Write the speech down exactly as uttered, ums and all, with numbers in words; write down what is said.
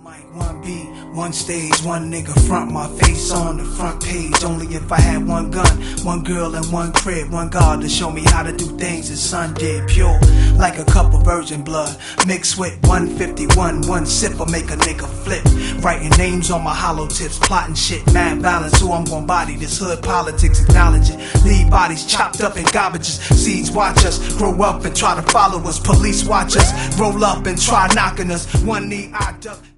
mic, one beat, one stage, one nigga front, my face on the front page. Only if I had one gun, one girl and one crib, one God to show me how to do things his son did. Pure, like a cup of virgin blood, mixed with one fifty-one, one sip will make a nigga flip. Writing names on my hollow tips, plotting shit, mad balance, who I'm gon' body. This hood politics, acknowledge it. Leave bodies chopped up in garbages. Seeds watch us grow up and try to follow us. Police watch us roll up and try knocking us. One knee I duck.